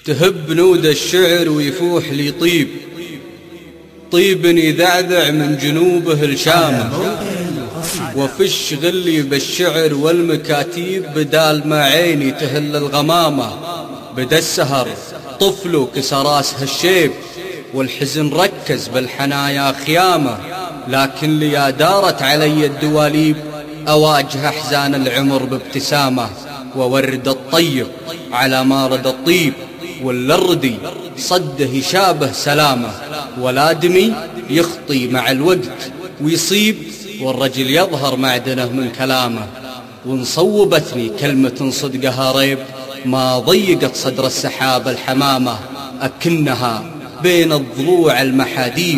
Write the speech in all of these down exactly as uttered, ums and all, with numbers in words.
تهب نود الشعر ويفوح لي طيب، طيب يذعذع من جنوبه الشامة، وفش غلي بالشعر والمكاتيب، بدال ما عيني تهل الغمامة. بدا السهر طفل كسراسها الشيب، والحزن ركز بالحنايا خيامة، لكن ليا دارت علي الدواليب، أواجه أحزان العمر بابتسامة. وورد الطيب على ما رد الطيب، واللردي صده شابه سلامة. ولادمي يخطي مع الوقت ويصيب، والرجل يظهر معدنه من كلامه. وانصوبتني كلمة صدقها ريب، ما ضيقت صدر السحاب الحمامة. أكنها بين الضلوع المحاديب،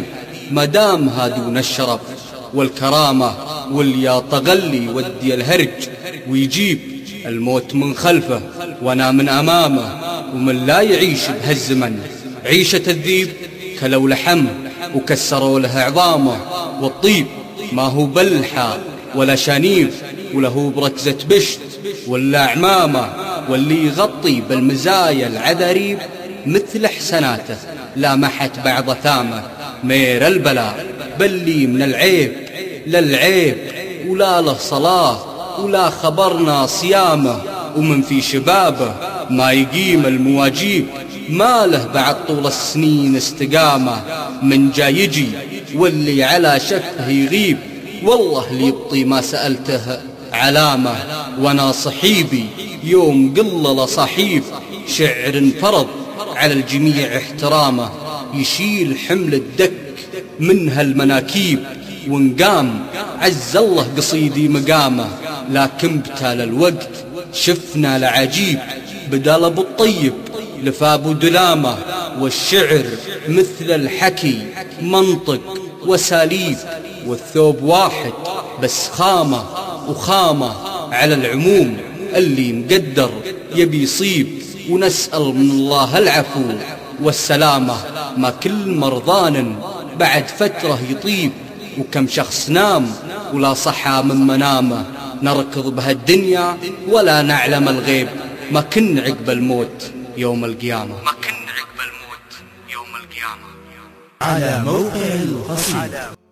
مدامها دون الشرف والكرامة. واليا طغلي ودي الهرج ويجيب، الموت من خلفه وانا من امامه. ومن لا يعيش بهالزمن عيشة الذيب، كلوا لحمه وكسروا له عظامه. والطيب ما هو بلحة ولا شنيف، وله بركزة بشت ولا عمامة. واللي يغطي بالمزايا العذريب، مثل حسناته لامحت بعض ثامه. مير البلاء بلي من العيب للعيب، ولا له صلاة ولا خبرنا صيامه. ومن في شبابه ما يقيم المواجيب، ما له بعد طول السنين استقامة. من جا يجي واللي على شفه يغيب، والله اللي يبطي ما سألته علامة. وانا صحيبي يوم قلل صحيب، شعر انفرض على الجميع احترامه. يشيل حمل الدك منها المناكيب، ونقام عز الله قصيدي مقامه. لكن بتال الوقت شفنا لعجيب، بدال ابو الطيب لفابو دلامه. والشعر مثل الحكي منطق وساليب، والثوب واحد بس خامه وخامه. على العموم اللي مقدر يبي يصيب، ونسأل من الله العفو والسلامة. ما كل مرضان بعد فترة يطيب، وكم شخص نام ولا صحى من منامه. نركض بهالدنيا ولا نعلم الغيب، ما كن عقب الموت يوم القيامة. ما كن عقب الموت يوم القيامة. على موقع القصيدة.